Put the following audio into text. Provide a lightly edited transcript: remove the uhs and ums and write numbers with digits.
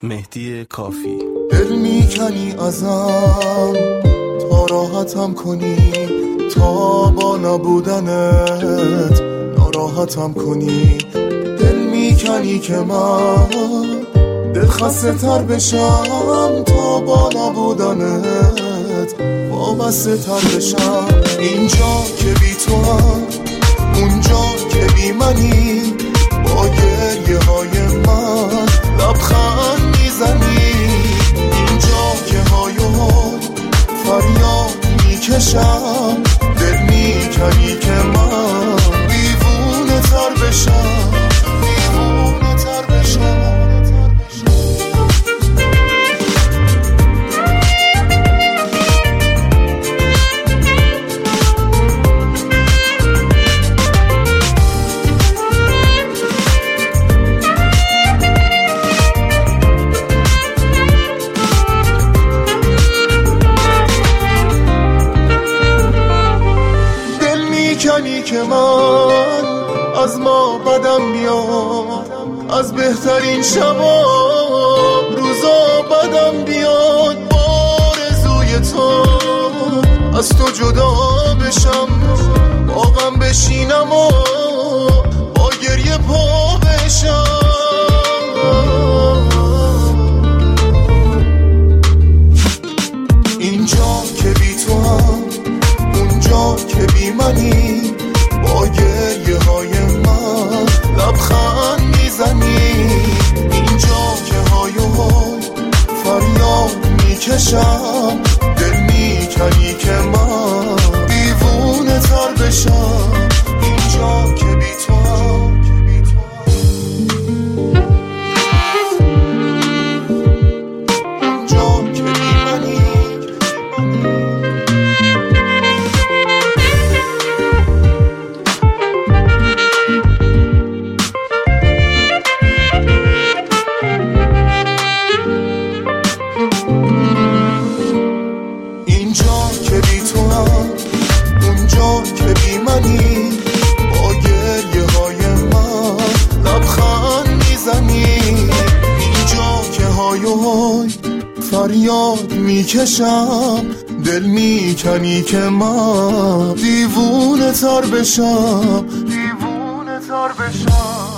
مهدی کافی. دل میکنی ازم تا راحتم کنی، تا با نبودنت ناراحتم کنی. دل میکنی که من دل خسته تر بشم، تا با نبودنت وابسته تر بشم. اینجا که بی تو هم اونجا که بی منی، با گریه های من لبخند میزنی. اینجا که های فریاد میکشم، دل میکنی که من دیوونه تر بشم، دیوونه تر بشم. که من از ما بدم بیاد، از بهترین شبا روزا بدم بیاد. آرزوی تو از تو جدا بشم، با غم بشینم و با گریه پا بشم. اینجا که بی تو هم اونجا که بی منی، با گریه های من لبخند میزنی. اینجا که های فریاد میکشم، دل میکنی که من دیوونه تر بشم. اینجا که بی تو اونجا که بی منی. اینجا که بی تو هم اونجا که بی منی، با گریه های من لبخند میزنی. اینجا که های فریاد میکشم، دل میکنی که من دیوونه تر بشم، دیوونه تر بشم.